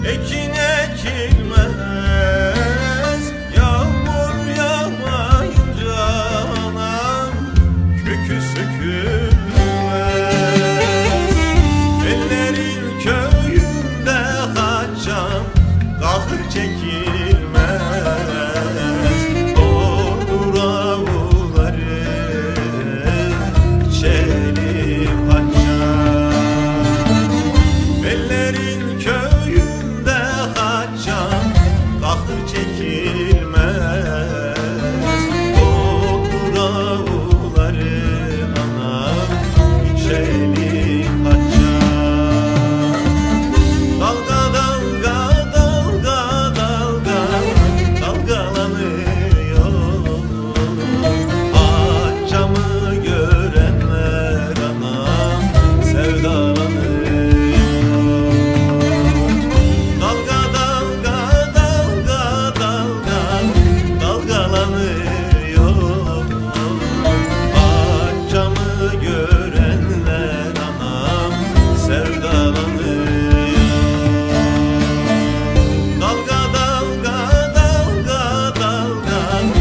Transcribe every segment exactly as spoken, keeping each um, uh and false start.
Ekin ekilmez, yağmur yağmayınca anam kökü sökülmez. Ellerin köyünde kaçan kahır çekilmez. Doldur avluları içelim haçan. Ellerin köyünde kaçan kahır çekilmez. Doldur avluları anam içelim haçan. Dalga dalga dalga dalga dalgalanıyor. Haçamı görenler anam sevdalanıyor. Dalga dalga dalga dalga dalgalanıyor. Haçamı görenler anam sevdalanıyor. Dalga dalga dalga dalga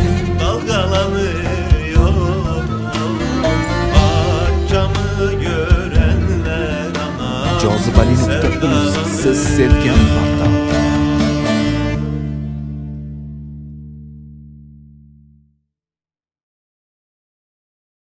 dalgalanıyor. Haçamı görenler anam Cazibali nokta uz siz sevgan